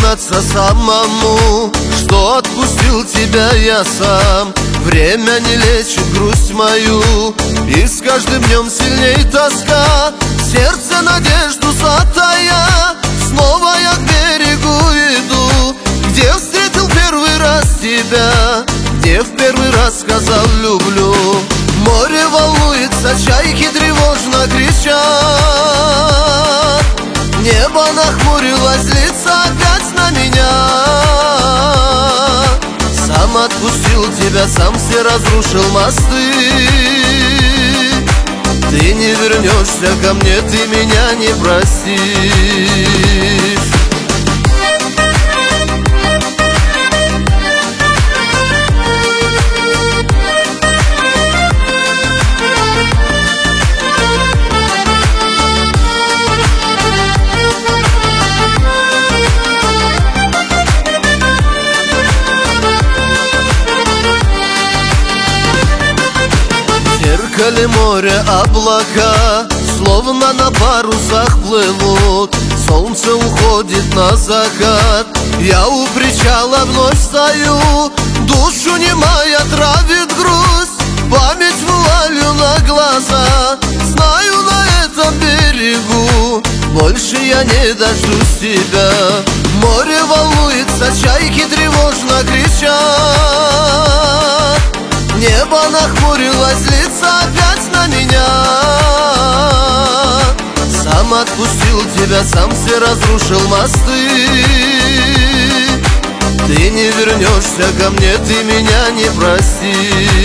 признаться самому, что отпустил тебя я сам. Время не лечит грусть мою, и с каждым днем сильней тоска. В сердце надежду затая, снова я к берегу иду, где встретил первый раз тебя, где в первый раз сказал люблю. Море волнуется, чайки тревожно кричат, небо нахмурилось, злится опять на меня. Сам отпустил тебя, сам все разрушил мосты. Ты не вернешься ко мне, ты меня не простишь. В зеркале моря облака словно на парусах плывут. Солнце уходит на закат, я у причала вновь стою. Душу немая травит грусть, память вуалью на глаза. Знаю, на этом берегу больше я не дождусь тебя. Море волнуется, чайки тревожно кричат, небо нахмурилось, злится опять на меня. Сам отпустил тебя, сам все разрушил мосты. Ты не вернешься ко мне, ты меня не простишь.